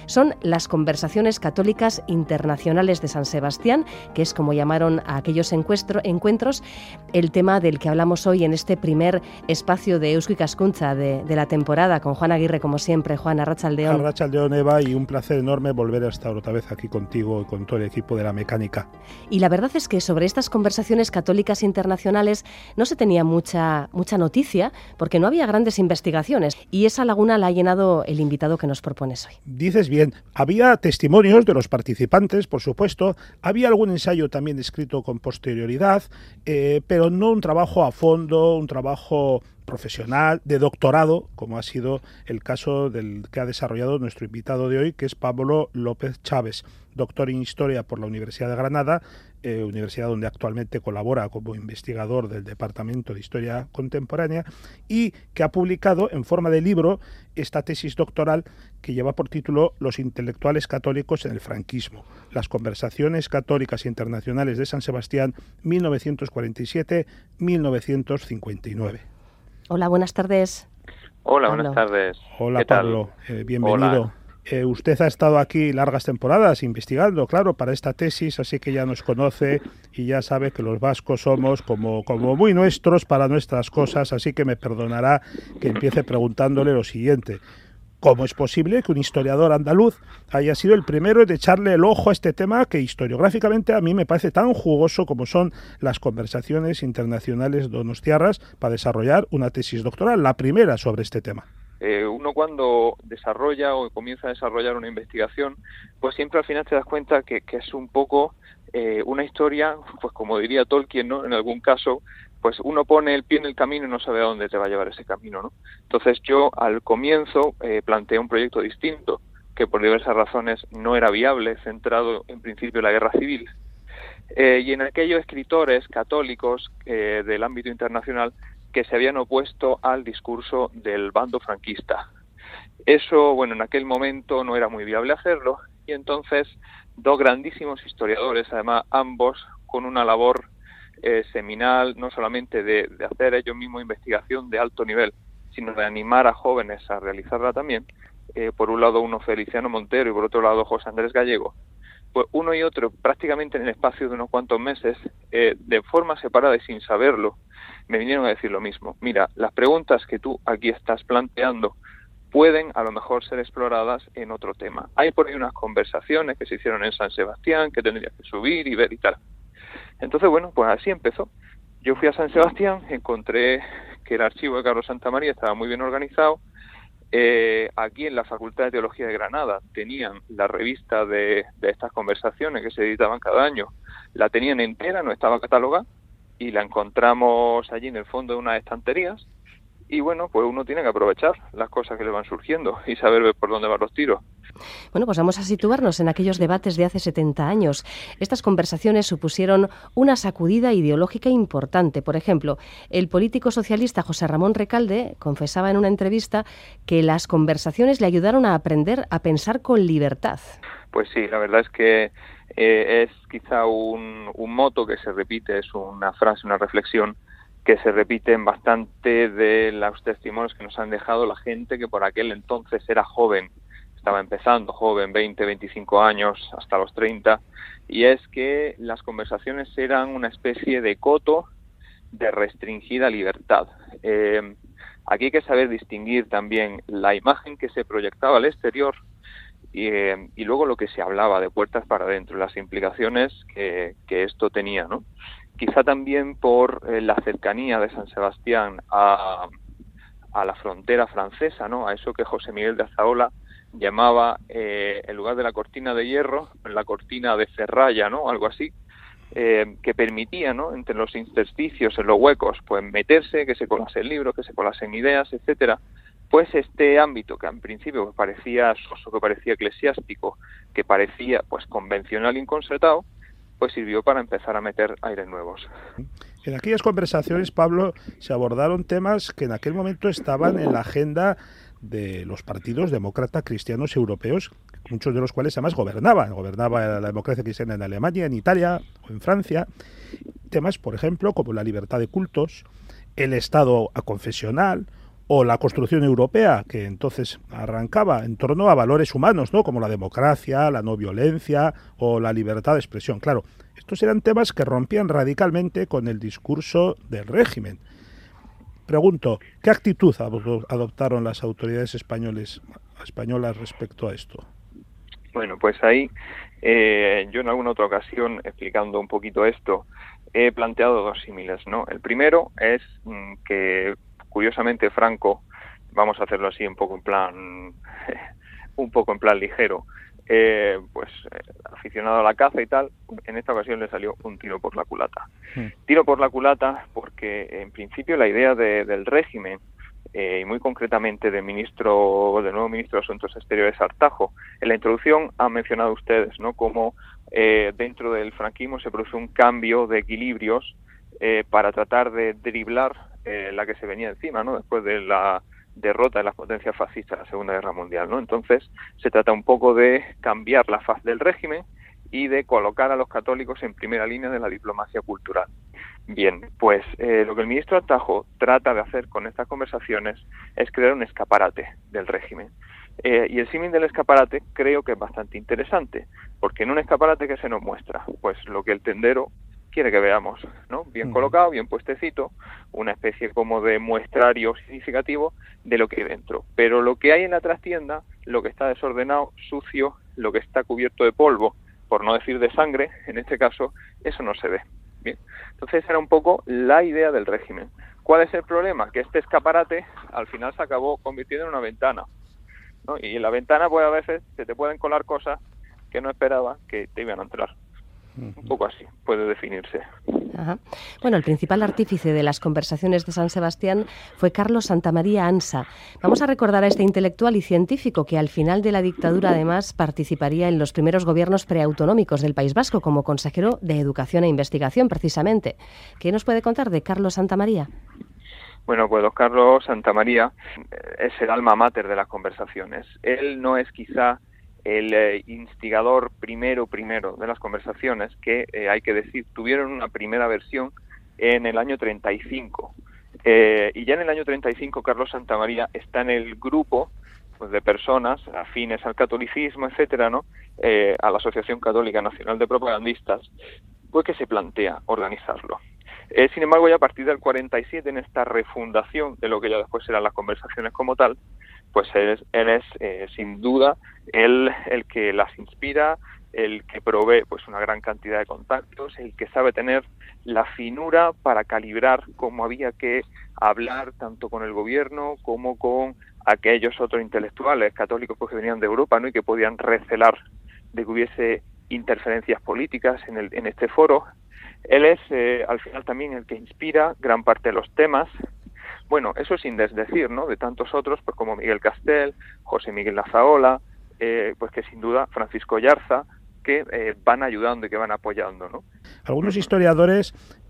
Son las Conversaciones Católicas Internacionales de San Sebastián, que es como llamaron a aquellos encuentros, el tema del que hablamos hoy en este primer espacio de Eusko Ikaskuntza de la temporada, con Juan Aguirre, como siempre. Juan, arratsaldeon. Arratsaldeon, Eva, y un placer enorme volver a estar otra vez aquí contigo y con todo el equipo de la mecánica. Y la verdad es que sobre estas conversaciones católicas internacionales no se tenía mucha noticia, porque no había grandes investigaciones, y esa laguna la ha llenado el invitado que nos propones hoy. Dices bien, había testimonios de los participantes, por supuesto, había algún ensayo también escrito con posterioridad, pero no un trabajo a fondo, un trabajo profesional, de doctorado, como ha sido el caso del que ha desarrollado nuestro invitado de hoy, que es Pablo López Chávez, doctor en Historia por la Universidad de Granada, universidad donde actualmente colabora como investigador del Departamento de Historia Contemporánea, y que ha publicado en forma de libro esta tesis doctoral que lleva por título Los intelectuales católicos en el franquismo, las conversaciones católicas internacionales de San Sebastián 1947-1959. Hola, buenas tardes. Hola, Pablo. buenas tardes. Hola, ¿Qué tal? Pablo, bienvenido. Usted ha estado aquí largas temporadas investigando, claro, para esta tesis, así que ya nos conoce y ya sabe que los vascos somos como muy nuestros para nuestras cosas, así que me perdonará que empiece preguntándole lo siguiente. ¿Cómo es posible que un historiador andaluz haya sido el primero en echarle el ojo a este tema que historiográficamente a mí me parece tan jugoso como son las conversaciones internacionales donostiarras para desarrollar una tesis doctoral, la primera sobre este tema? Uno cuando desarrolla o comienza a desarrollar una investigación, pues siempre al final te das cuenta que es un poco una historia, pues como diría Tolkien, ¿no? En algún caso, pues uno pone el pie en el camino y no sabe a dónde te va a llevar ese camino, ¿no? Entonces yo al comienzo planteé un proyecto distinto, que por diversas razones no era viable, centrado en principio en la guerra civil. Y en aquellos escritores católicos del ámbito internacional que se habían opuesto al discurso del bando franquista. Eso, bueno, en aquel momento no era muy viable hacerlo, y entonces dos grandísimos historiadores, además ambos con una labor seminal, no solamente de hacer ellos mismos investigación de alto nivel, sino de animar a jóvenes a realizarla también, por un lado uno Feliciano Montero y por otro lado José Andrés Gallego, pues uno y otro prácticamente en el espacio de unos cuantos meses, de forma separada y sin saberlo, me vinieron a decir lo mismo. Mira, las preguntas que tú aquí estás planteando pueden a lo mejor ser exploradas en otro tema. Hay por ahí unas conversaciones que se hicieron en San Sebastián que tendrías que subir y ver y tal. Entonces, bueno, pues así empezó. Yo fui a San Sebastián, encontré que el archivo de Carlos Santamaría estaba muy bien organizado. Aquí en la Facultad de Teología de Granada tenían la revista de estas conversaciones que se editaban cada año. La tenían entera, no estaba catalogada, y la encontramos allí en el fondo de unas estanterías. Y bueno, pues uno tiene que aprovechar las cosas que le van surgiendo y saber ver por dónde van los tiros. Bueno, pues vamos a situarnos en aquellos debates de hace 70 años. Estas conversaciones supusieron una sacudida ideológica importante. Por ejemplo, el político socialista José Ramón Recalde confesaba en una entrevista que las conversaciones le ayudaron a aprender a pensar con libertad. Pues sí, la verdad es que es quizá un moto que se repite, es una frase, una reflexión que se repiten bastante de los testimonios que nos han dejado la gente que por aquel entonces era joven, estaba empezando joven, 20, 25 años, hasta los 30, y es que las conversaciones eran una especie de coto de restringida libertad. Aquí hay que saber distinguir también la imagen que se proyectaba al exterior y luego lo que se hablaba de puertas para adentro, las implicaciones que esto tenía, ¿no? Quizá también por la cercanía de San Sebastián a la frontera francesa, ¿no? A eso que José Miguel de Azaola llamaba, en lugar de la cortina de hierro, la cortina de ferralla, ¿no? Algo así, que permitía, ¿no? Entre los intersticios, en los huecos, pues meterse, que se colasen libros, que se colasen ideas, etcétera. Pues este ámbito que en principio pues, parecía soso, que parecía eclesiástico, que parecía pues convencional e inconcertado, pues sirvió para empezar a meter aires nuevos. En aquellas conversaciones, Pablo, se abordaron temas que en aquel momento estaban en la agenda de los partidos demócratas cristianos europeos, muchos de los cuales además gobernaba la democracia cristiana en Alemania, en Italia o en Francia. Temas, por ejemplo, como la libertad de cultos, el Estado aconfesional o la construcción europea, que entonces arrancaba en torno a valores humanos, ¿no?, como la democracia, la no violencia o la libertad de expresión. Claro, estos eran temas que rompían radicalmente con el discurso del régimen. Pregunto, ¿qué actitud adoptaron las autoridades españolas respecto a esto? Bueno, pues ahí yo en alguna otra ocasión, explicando un poquito esto, he planteado dos símiles, ¿no? El primero es que, curiosamente, Franco, vamos a hacerlo así un poco en plan ligero, aficionado a la caza y tal, en esta ocasión le salió un tiro por la culata. Tiro por la culata porque, en principio, la idea del régimen, y muy concretamente del nuevo ministro de Asuntos Exteriores, Artajo, en la introducción han mencionado ustedes, ¿no?, cómo dentro del franquismo se produce un cambio de equilibrios para tratar de driblar la que se venía encima, ¿no?, después de la derrota de las potencias fascistas en la Segunda Guerra Mundial, ¿no? Entonces se trata un poco de cambiar la faz del régimen y de colocar a los católicos en primera línea de la diplomacia cultural. Bien, pues lo que el ministro Artajo trata de hacer con estas conversaciones es crear un escaparate del régimen. Y el símil del escaparate creo que es bastante interesante, porque en un escaparate, ¿qué se nos muestra? Pues lo que el tendero quiere que veamos, ¿no? Bien colocado, bien puestecito, una especie como de muestrario significativo de lo que hay dentro. Pero lo que hay en la trastienda, lo que está desordenado, sucio, lo que está cubierto de polvo, por no decir de sangre, en este caso, eso no se ve. Bien, entonces era un poco la idea del régimen. ¿Cuál es el problema? Que este escaparate al final se acabó convirtiendo en una ventana, ¿no? Y en la ventana, pues a veces se te pueden colar cosas que no esperaba que te iban a entrar. Un poco así puede definirse. Ajá. Bueno, el principal artífice de las conversaciones de San Sebastián fue Carlos Santamaría Ansa. Vamos a recordar a este intelectual y científico que al final de la dictadura además participaría en los primeros gobiernos preautonómicos del País Vasco como consejero de Educación e Investigación, precisamente. ¿Qué nos puede contar de Carlos Santamaría? Bueno, pues don Carlos Santamaría es el alma mater de las conversaciones. Él no es quizá el instigador primero de las conversaciones, que hay que decir, tuvieron una primera versión en el año 35. Y ya en el año 35 Carlos Santamaría está en el grupo, pues, de personas afines al catolicismo, etcétera, ¿no?, a la Asociación Católica Nacional de Propagandistas, pues que se plantea organizarlo. Sin embargo, ya a partir del 47, en esta refundación de lo que ya después serán las conversaciones como tal, pues él es sin duda el que las inspira, el que provee pues una gran cantidad de contactos, el que sabe tener la finura para calibrar cómo había que hablar tanto con el gobierno como con aquellos otros intelectuales católicos pues, que venían de Europa, ¿no?, y que podían recelar de que hubiese interferencias políticas en este foro. Él es al final también el que inspira gran parte de los temas. Bueno, eso sin desdecir, ¿no?, de tantos otros, pues como Miguel Castel, José Miguel Lazaola, pues que sin duda Francisco Yarza, que van ayudando y que van apoyando, ¿no? Algunos historiadores,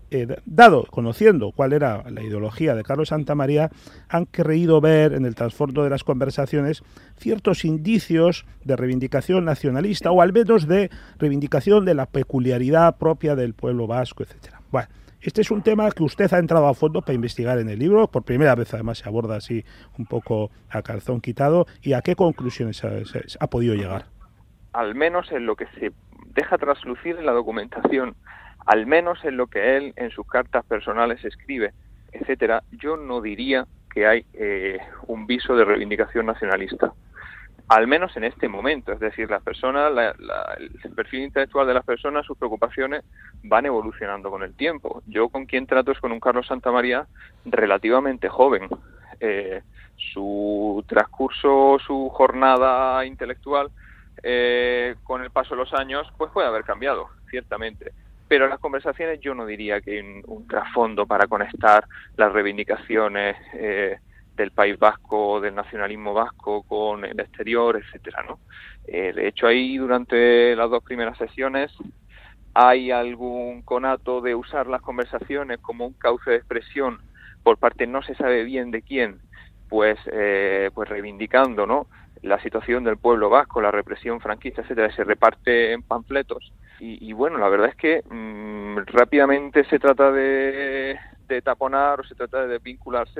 conociendo cuál era la ideología de Carlos Santamaría, han creído ver en el trasfondo de las conversaciones ciertos indicios de reivindicación nacionalista o al menos de reivindicación de la peculiaridad propia del pueblo vasco, etcétera. Bueno, este es un tema que usted ha entrado a fondo para investigar en el libro. Por primera vez, además, se aborda así un poco a calzón quitado. ¿Y a qué conclusiones ha podido llegar? Al menos en lo que se deja traslucir en la documentación, al menos en lo que él en sus cartas personales escribe, etcétera, yo no diría que hay un viso de reivindicación nacionalista. Al menos en este momento, es decir, las personas, el perfil intelectual de las personas, sus preocupaciones van evolucionando con el tiempo. Yo con quien trato es con un Carlos Santamaría relativamente joven. Su transcurso, su jornada intelectual, con el paso de los años, pues puede haber cambiado, ciertamente. Pero en las conversaciones yo no diría que hay un trasfondo para conectar las reivindicaciones del País Vasco, del nacionalismo vasco con el exterior, etcétera, ¿no? De hecho, ahí durante las dos primeras sesiones hay algún conato de usar las conversaciones como un cauce de expresión por parte no se sabe bien de quién, pues reivindicando, ¿no?, la situación del pueblo vasco, la represión franquista, etcétera, se reparte en panfletos y bueno, la verdad es que rápidamente se trata de taponar o se trata de vincularse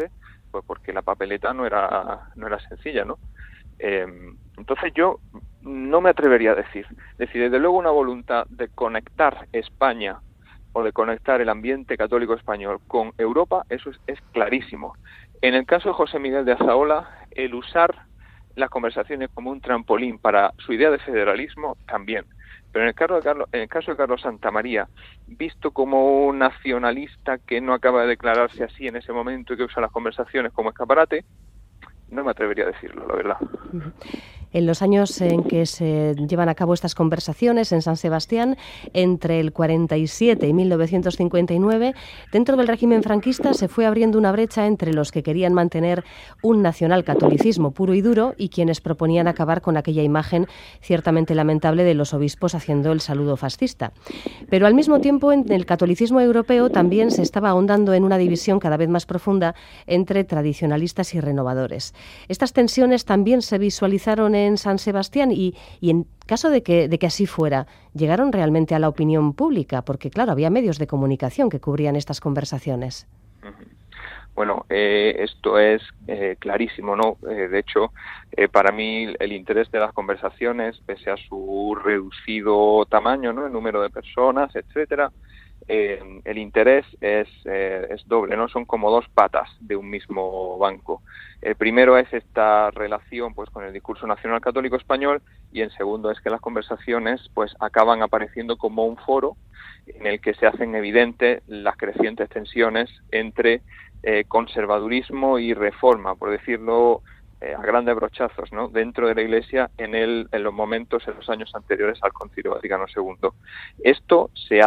pues porque la papeleta no era sencilla, ¿no? Entonces yo no me atrevería a decir, desde luego una voluntad de conectar España o de conectar el ambiente católico español con Europa, eso es clarísimo. En el caso de José Miguel de Azaola, el usar las conversaciones como un trampolín para su idea de federalismo, también. Pero en el caso de Carlos Santamaría, visto como un nacionalista que no acaba de declararse así en ese momento y que usa las conversaciones como escaparate, no me atrevería a decirlo, la verdad. En los años en que se llevan a cabo estas conversaciones en San Sebastián, entre el 47 y 1959, dentro del régimen franquista se fue abriendo una brecha entre los que querían mantener un nacionalcatolicismo puro y duro y quienes proponían acabar con aquella imagen ciertamente lamentable de los obispos haciendo el saludo fascista. Pero al mismo tiempo, en el catolicismo europeo también se estaba ahondando en una división cada vez más profunda entre tradicionalistas y renovadores. Estas tensiones también se visualizaron en San Sebastián y en caso de que así fuera, ¿llegaron realmente a la opinión pública? Porque, claro, había medios de comunicación que cubrían estas conversaciones. Bueno, esto es clarísimo, ¿no? De hecho, para mí el interés de las conversaciones, pese a su reducido tamaño, ¿no? El número de personas, etcétera, el interés es doble, ¿no? Son como dos patas de un mismo banco. El primero es esta relación, pues, con el discurso nacional católico español, y el segundo es que las conversaciones, pues, acaban apareciendo como un foro en el que se hacen evidentes las crecientes tensiones entre conservadurismo y reforma, por decirlo a grandes brochazos, ¿no? Dentro de la Iglesia en los momentos, en los años anteriores al Concilio Vaticano II. Esto se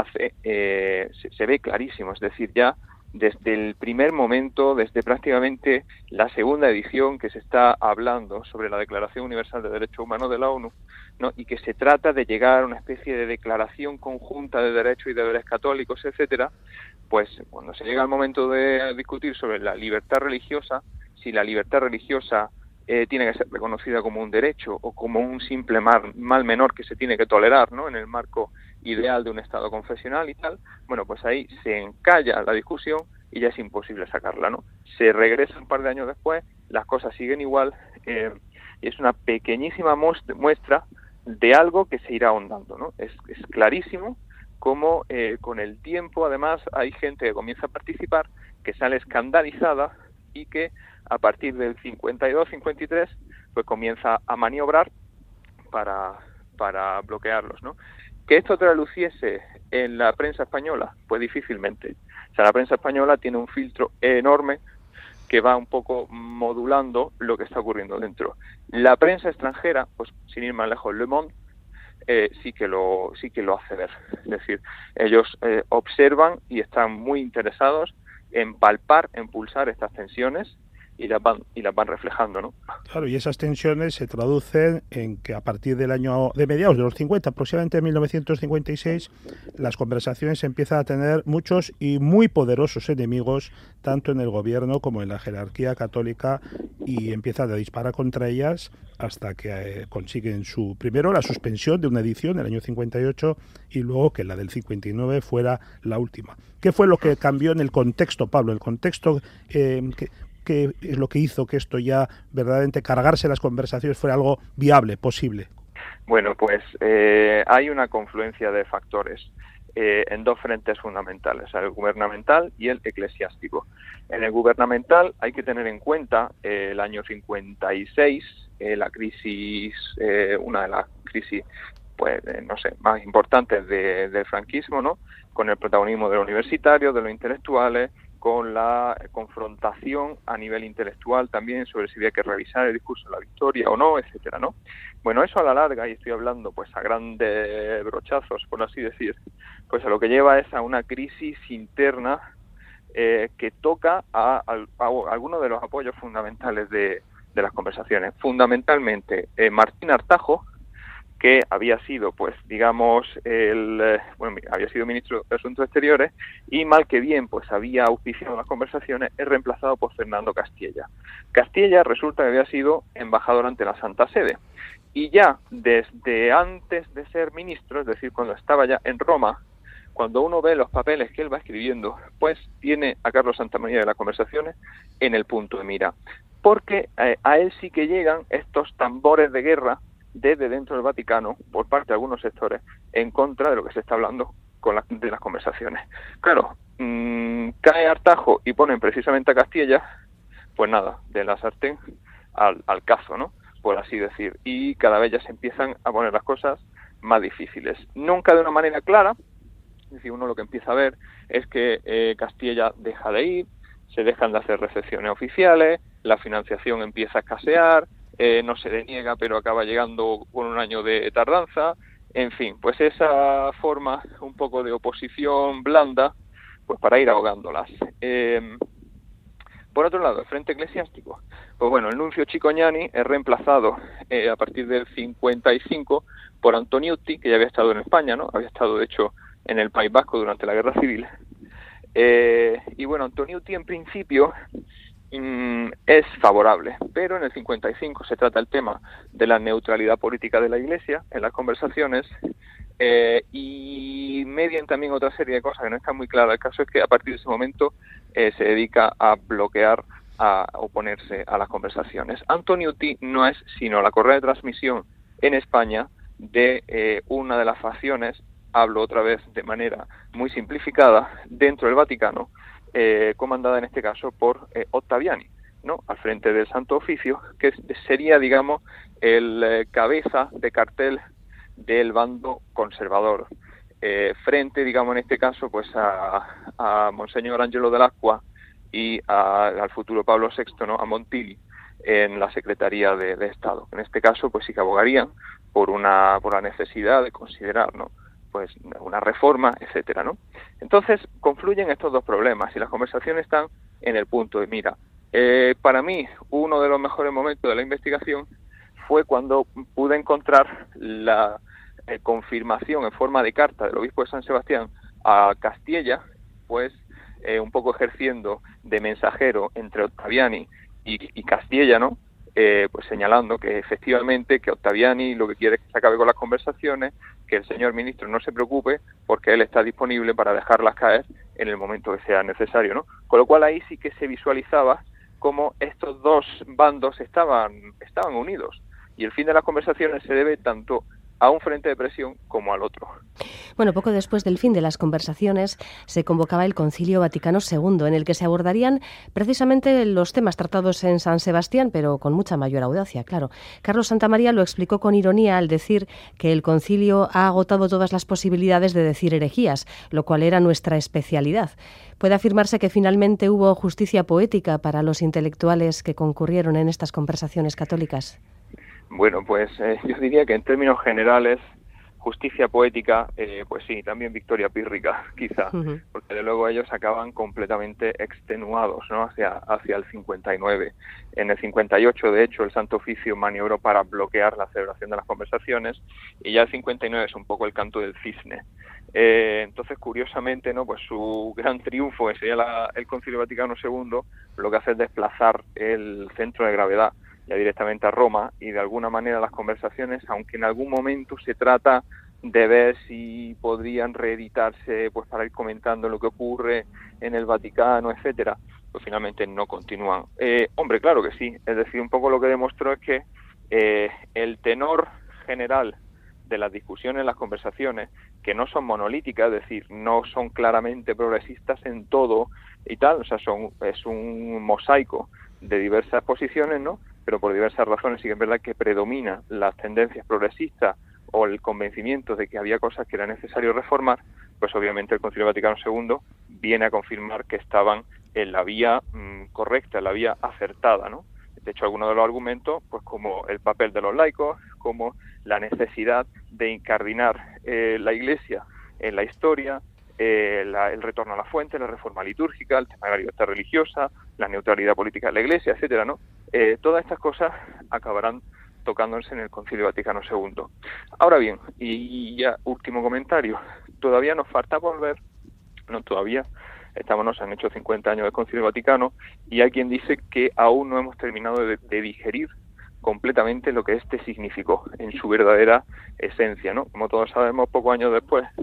ve clarísimo, es decir, ya desde el primer momento, desde prácticamente la segunda edición que se está hablando sobre la Declaración Universal de Derechos Humanos de la ONU, ¿no? Y que se trata de llegar a una especie de declaración conjunta de derechos y deberes católicos, etcétera, pues cuando se llega al momento de discutir sobre la libertad religiosa, si la libertad religiosa tiene que ser reconocida como un derecho o como un simple mal menor que se tiene que tolerar, ¿no? En el marco ideal de un Estado confesional y tal, bueno, pues ahí se encalla la discusión y ya es imposible sacarla, ¿no? Se regresa un par de años después, las cosas siguen igual, y es una pequeñísima muestra de algo que se irá ahondando, ¿no? Es clarísimo cómo con el tiempo, además, hay gente que comienza a participar, que sale escandalizada y que a partir del 52-53 pues comienza a maniobrar para bloquearlos, ¿no? ¿Que esto traduciese en la prensa española? Pues difícilmente. O sea, la prensa española tiene un filtro enorme que va un poco modulando lo que está ocurriendo dentro. La prensa extranjera, pues sin ir más lejos, Le Monde, sí que lo hace ver. Es decir, ellos observan y están muy interesados en palpar, en pulsar estas tensiones y las van reflejando, ¿no? Claro, y esas tensiones se traducen en que a partir de mediados de los 50, aproximadamente en 1956, las conversaciones empiezan a tener muchos y muy poderosos enemigos, tanto en el gobierno como en la jerarquía católica, y empiezan a disparar contra ellas hasta que consiguen primero la suspensión de una edición en el año 58 y luego que la del 59 fuera la última. ¿Qué fue lo que cambió en el contexto, Pablo? El contexto que es lo que hizo que esto ya verdaderamente cargarse las conversaciones fuera algo viable, posible. Bueno, pues hay una confluencia de factores en dos frentes fundamentales, el gubernamental y el eclesiástico. En el gubernamental hay que tener en cuenta el año 56, la crisis, una de las crisis pues más importantes del franquismo, ¿no? Con el protagonismo de los universitarios, de los intelectuales, con la confrontación a nivel intelectual también sobre si había que revisar el discurso de la victoria o no, etcétera, ¿no? Bueno, eso a la larga, y estoy hablando pues a grandes brochazos, por así decir, pues a lo que lleva es a una crisis interna que toca a algunos de los apoyos fundamentales de las conversaciones. Fundamentalmente, Martín Artajo, que había sido, pues, digamos, había sido ministro de Asuntos Exteriores y mal que bien, pues, había auspiciado las conversaciones, es reemplazado por Fernando Castilla. Castilla resulta que había sido embajador ante la Santa Sede y ya desde antes de ser ministro, es decir, cuando estaba ya en Roma, cuando uno ve los papeles que él va escribiendo, pues tiene a Carlos Santamaría de las Conversaciones en el punto de mira, porque a él sí que llegan estos tambores de guerra desde dentro del Vaticano, por parte de algunos sectores, en contra de lo que se está hablando de las Conversaciones. Claro, cae Artajo y ponen precisamente a Castilla, pues nada, de la sartén al cazo, ¿no? Por así decir, y cada vez ya se empiezan a poner las cosas más difíciles. Nunca de una manera clara, es decir, uno lo que empieza a ver es que Castilla deja de ir, se dejan de hacer recepciones oficiales, la financiación empieza a escasear, no se deniega, pero acaba llegando con un año de tardanza. En fin, pues esa forma un poco de oposición blanda, pues para ir ahogándolas. Por otro lado, el frente eclesiástico. Pues bueno, el nuncio Cicognani es reemplazado a partir del 55 por Antoniutti, que ya había estado en España, ¿no? Había estado, de hecho, en el País Vasco durante la Guerra Civil. Y bueno, Antoniutti en principio es favorable, pero en el 55 se trata el tema de la neutralidad política de la Iglesia en las conversaciones, y median también otra serie de cosas que no están muy claras. El caso es que a partir de ese momento se dedica a bloquear, a oponerse a las conversaciones. Antoniutti no es sino la correa de transmisión en España de una de las facciones, hablo otra vez de manera muy simplificada, dentro del Vaticano, comandada en este caso por Ottaviani, ¿no? Al frente del Santo Oficio, que sería, digamos, el cabeza de cartel del bando conservador, frente, digamos, en este caso, pues a Monseñor Angelo Dell'Acqua y al futuro Pablo VI, ¿no? A Montili, en la Secretaría de Estado. En este caso, pues sí que abogarían por la necesidad de considerar, ¿no? Pues una reforma, etcétera, ¿no? Entonces confluyen estos dos problemas y las conversaciones están en el punto de mira. Para mí, uno de los mejores momentos de la investigación fue cuando pude encontrar la confirmación en forma de carta del obispo de San Sebastián a Castilla, pues un poco ejerciendo de mensajero entre Ottaviani y Castilla, ¿no? Pues señalando que efectivamente que Ottaviani lo que quiere es que se acabe con las conversaciones, que el señor ministro no se preocupe porque él está disponible para dejarlas caer en el momento que sea necesario, ¿no? Con lo cual ahí sí que se visualizaba cómo estos dos bandos estaban unidos, y el fin de las conversaciones se debe tanto a un frente de presión como al otro. Bueno, poco después del fin de las conversaciones se convocaba el Concilio Vaticano II, en el que se abordarían precisamente los temas tratados en San Sebastián, pero con mucha mayor audacia, claro. Carlos Santamaría lo explicó con ironía al decir que el concilio ha agotado todas las posibilidades de decir herejías, lo cual era nuestra especialidad. ¿Puede afirmarse que finalmente hubo justicia poética para los intelectuales que concurrieron en estas conversaciones católicas? Bueno, pues yo diría que en términos generales, justicia poética, pues sí, también victoria pírrica, quizá, porque de luego ellos acaban completamente extenuados, ¿no? Hacia el 59. En el 58, de hecho, el Santo Oficio maniobró para bloquear la celebración de las conversaciones, y ya el 59 es un poco el canto del cisne. Entonces, curiosamente, ¿no? Pues su gran triunfo, que sería el Concilio Vaticano II, lo que hace es desplazar el centro de gravedad ya directamente a Roma, y de alguna manera las conversaciones, aunque en algún momento se trata de ver si podrían reeditarse, pues para ir comentando lo que ocurre en el Vaticano, etcétera, pues finalmente no continúan. Hombre, claro que sí, es decir, un poco lo que demostró es que el tenor general de las discusiones, las conversaciones, que no son monolíticas, es decir, no son claramente progresistas en todo y tal, o sea, es un mosaico de diversas posiciones, ¿no? Pero por diversas razones sí que es verdad que predomina las tendencias progresistas o el convencimiento de que había cosas que era necesario reformar, pues obviamente el Concilio Vaticano II viene a confirmar que estaban en la vía correcta, en la vía acertada, ¿no? De hecho, algunos de los argumentos, pues como el papel de los laicos, como la necesidad de incardinar la Iglesia en la historia, el retorno a la fuente, la reforma litúrgica, el tema de la libertad religiosa, la neutralidad política de la Iglesia, etcétera, ¿no? Todas estas cosas acabarán tocándose en el Concilio Vaticano II. Ahora bien, y ya último comentario, todavía nos falta volver, no todavía, nos han hecho 50 años del Concilio Vaticano, y hay quien dice que aún no hemos terminado de digerir completamente lo que este significó en su verdadera esencia, ¿no? Como todos sabemos, pocos años después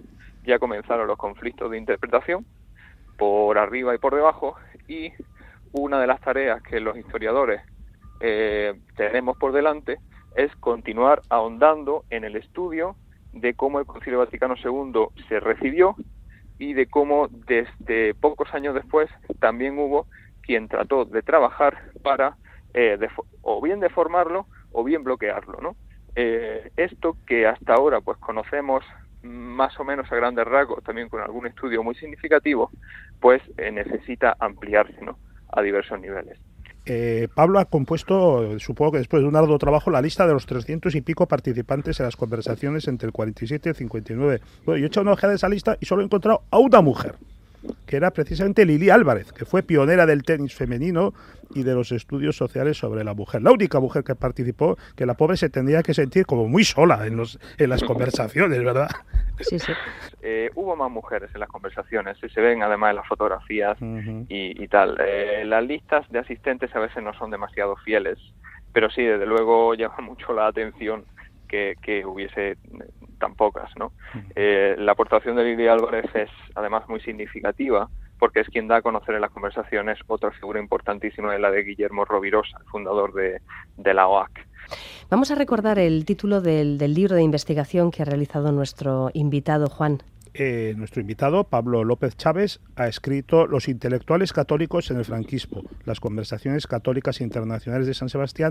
ya comenzaron los conflictos de interpretación por arriba y por debajo, y una de las tareas que los historiadores tenemos por delante es continuar ahondando en el estudio de cómo el Concilio Vaticano II se recibió y de cómo desde pocos años después también hubo quien trató de trabajar para o bien deformarlo o bien bloquearlo, ¿no? Esto que hasta ahora pues conocemos más o menos a grandes rasgos, también con algún estudio muy significativo, pues necesita ampliarse, ¿no?, a diversos niveles. Pablo ha compuesto, supongo que después de un arduo trabajo, la lista de los 300 y pico participantes en las conversaciones entre el 47 y el 59. Bueno, yo he echado una ojeada de esa lista y solo he encontrado a una mujer, que era precisamente Lili Álvarez, que fue pionera del tenis femenino y de los estudios sociales sobre la mujer. La única mujer que participó, que la pobre se tendría que sentir como muy sola en las conversaciones, ¿verdad? Sí, sí. Hubo más mujeres en las conversaciones, se ven además en las fotografías y tal. Las listas de asistentes a veces no son demasiado fieles, pero sí, desde luego llama mucho la atención que hubiese tan pocas, ¿no? La aportación de Lili Álvarez es además muy significativa porque es quien da a conocer en las conversaciones otra figura importantísima, de la de Guillermo Rovirosa, el fundador de la OAC. Vamos a recordar el título del libro de investigación que ha realizado nuestro invitado, Juan. Nuestro invitado, Pablo López Chávez, ha escrito Los intelectuales católicos en el franquismo, las conversaciones católicas internacionales de San Sebastián,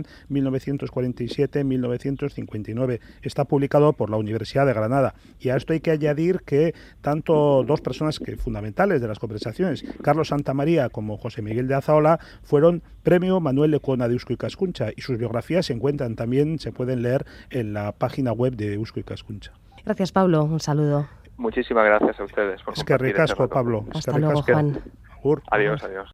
1947-1959. Está publicado por la Universidad de Granada. Y a esto hay que añadir que tanto dos personas fundamentales de las conversaciones, Carlos Santamaría como José Miguel de Azaola, fueron premio Manuel Lecona de Eusko Ikaskuntza, y sus biografías se encuentran también, se pueden leer en la página web de Eusko Ikaskuntza. Gracias, Pablo. Un saludo. Muchísimas gracias a ustedes por compartir. Es que ricasco, Pablo. Hasta luego, Juan. Adiós, adiós.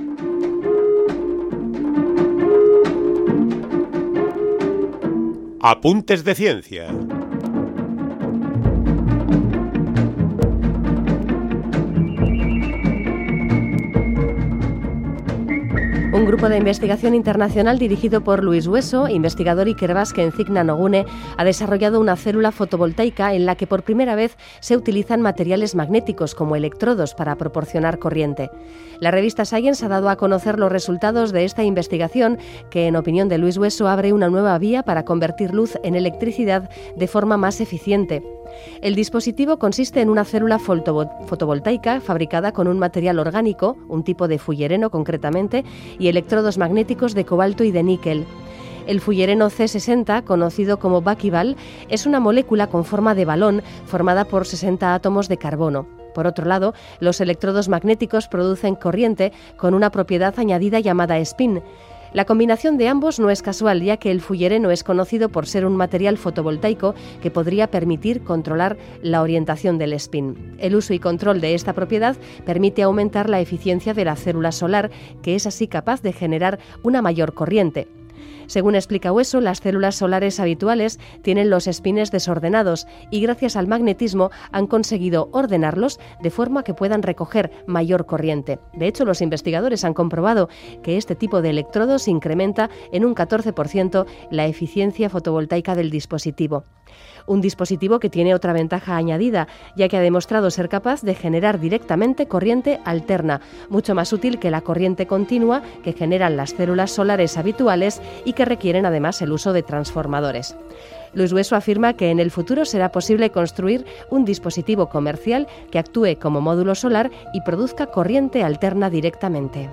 Apuntes de ciencia. Un grupo de investigación internacional dirigido por Luis Hueso, investigador ikerbasque en Cigna Nogune, ha desarrollado una célula fotovoltaica en la que por primera vez se utilizan materiales magnéticos como electrodos para proporcionar corriente. La revista Science ha dado a conocer los resultados de esta investigación que, en opinión de Luis Hueso, abre una nueva vía para convertir luz en electricidad de forma más eficiente. El dispositivo consiste en una célula fotovoltaica fabricada con un material orgánico, un tipo de fullereno concretamente, y electrodos magnéticos de cobalto y de níquel. El fullereno C60, conocido como Buckyball, es una molécula con forma de balón formada por 60 átomos de carbono. Por otro lado, los electrodos magnéticos producen corriente con una propiedad añadida llamada spin. La combinación de ambos no es casual, ya que el fullereno es conocido por ser un material fotovoltaico que podría permitir controlar la orientación del spin. El uso y control de esta propiedad permite aumentar la eficiencia de la célula solar, que es así capaz de generar una mayor corriente. Según explica Hueso, las células solares habituales tienen los espines desordenados y gracias al magnetismo han conseguido ordenarlos de forma que puedan recoger mayor corriente. De hecho, los investigadores han comprobado que este tipo de electrodos incrementa en un 14% la eficiencia fotovoltaica del dispositivo. Un dispositivo que tiene otra ventaja añadida, ya que ha demostrado ser capaz de generar directamente corriente alterna, mucho más útil que la corriente continua que generan las células solares habituales y que requieren además el uso de transformadores. Luis Hueso afirma que en el futuro será posible construir un dispositivo comercial que actúe como módulo solar y produzca corriente alterna directamente.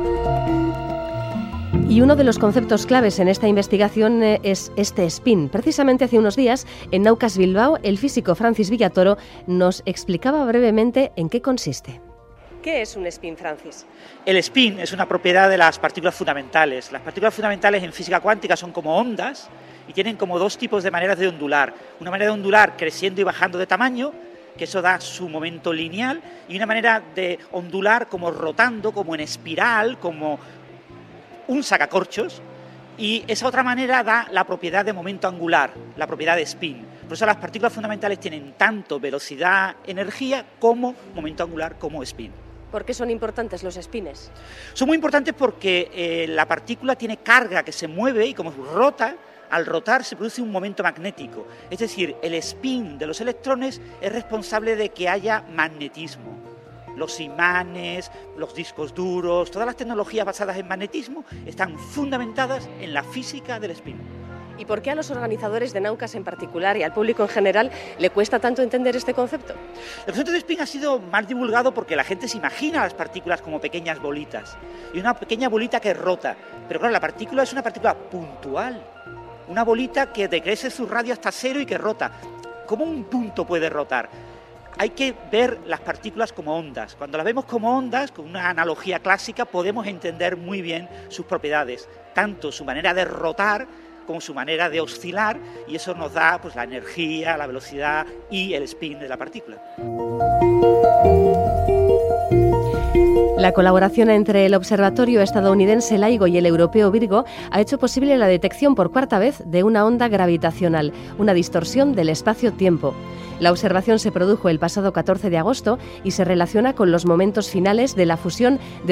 Y uno de los conceptos claves en esta investigación es este spin. Precisamente hace unos días, en Naucas Bilbao, el físico Francis Villatoro nos explicaba brevemente en qué consiste. ¿Qué es un spin, Francis? El spin es una propiedad de las partículas fundamentales. Las partículas fundamentales en física cuántica son como ondas y tienen como dos tipos de maneras de ondular. Una manera de ondular creciendo y bajando de tamaño, que eso da su momento lineal, y una manera de ondular como rotando, como en espiral, como un sacacorchos, y esa otra manera da la propiedad de momento angular, la propiedad de spin. Por eso las partículas fundamentales tienen tanto velocidad, energía, como momento angular, como spin. ¿Por qué son importantes los spines? Son muy importantes porque la partícula tiene carga que se mueve y como rota, Al rotar se produce un momento magnético, es decir, el spin de los electrones es responsable de que haya magnetismo. Los imanes, los discos duros, todas las tecnologías basadas en magnetismo están fundamentadas en la física del spin. ¿Y por qué a los organizadores de Naucas en particular y al público en general le cuesta tanto entender este concepto? El concepto de spin ha sido más divulgado porque la gente se imagina las partículas como pequeñas bolitas y una pequeña bolita que rota. Pero claro, la partícula es una partícula puntual, una bolita que decrece su radio hasta cero y que rota. ¿Cómo un punto puede rotar? Hay que ver las partículas como ondas. Cuando las vemos como ondas, con una analogía clásica, podemos entender muy bien sus propiedades, tanto su manera de rotar como su manera de oscilar, y eso nos da pues la energía, la velocidad y el spin de la partícula. La colaboración entre el observatorio estadounidense LIGO y el europeo Virgo ha hecho posible la detección por cuarta vez de una onda gravitacional, una distorsión del espacio-tiempo. La observación se produjo el pasado 14 de agosto y se relaciona con los momentos finales de la fusión de